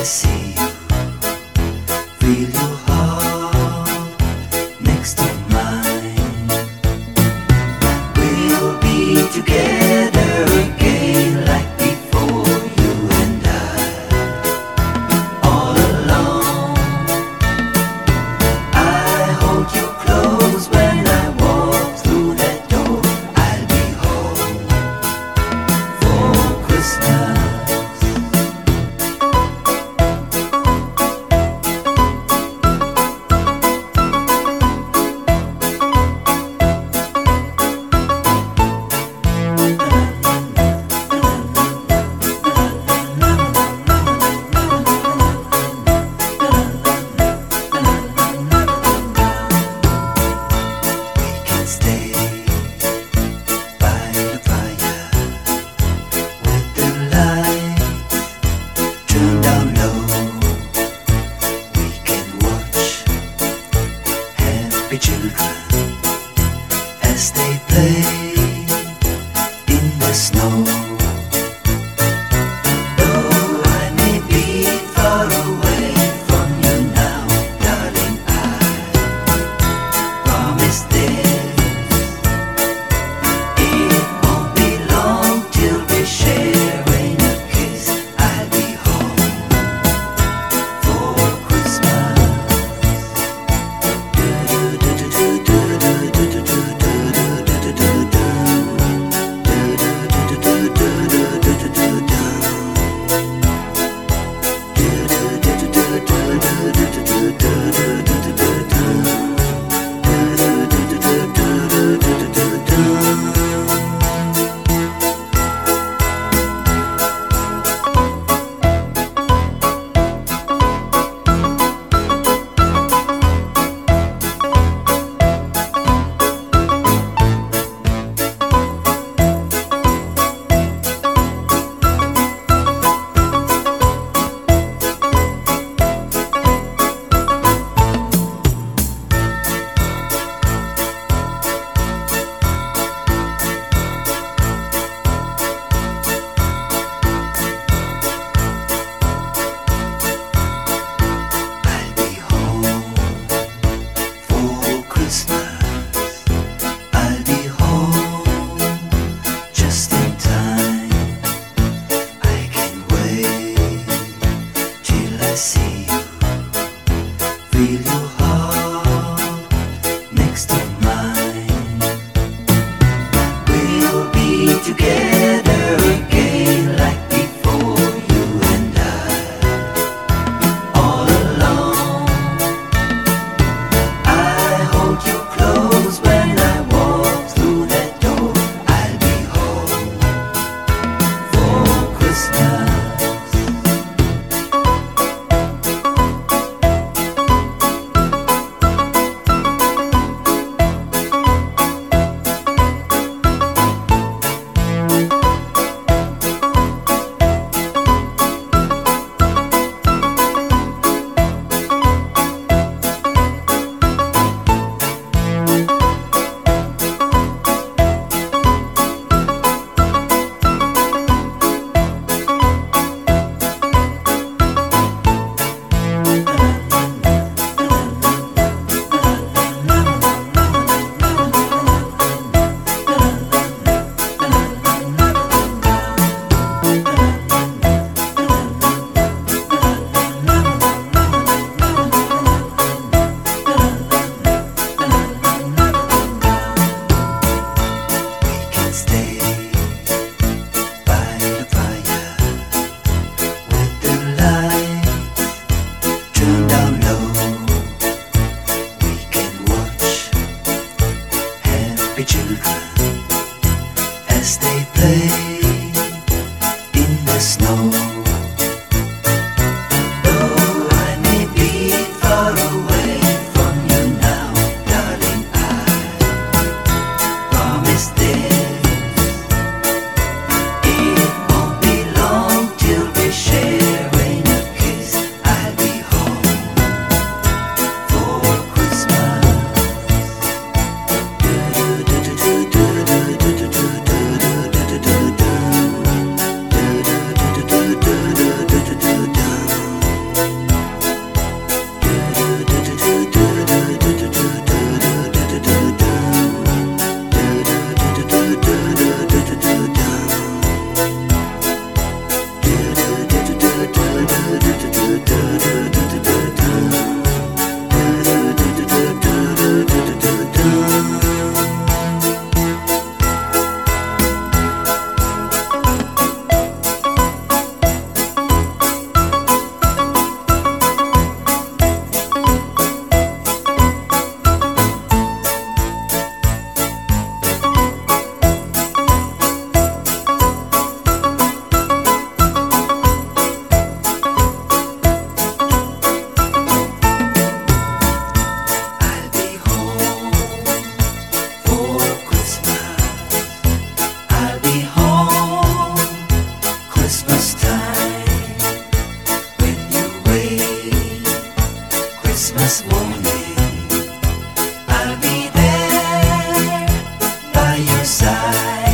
see you, feel your heart next to mine. We'll be together again like before, you and I, all alone. I hold you close when I walk through that door. I'll be home for Christmas. Children as they play in the snow. Though I may be far away from you now, darling, I promise this. It won't be long till we're sharing a kiss. I'll be home for Christmas. I'll be home just in time. I can wait till I see you, feel your heart next to mine. We'll be together again like before, you and I, all alone. I hold you close when I walk through that door. I'll be home for Christmas. Christmas morning, I'll be there by your side.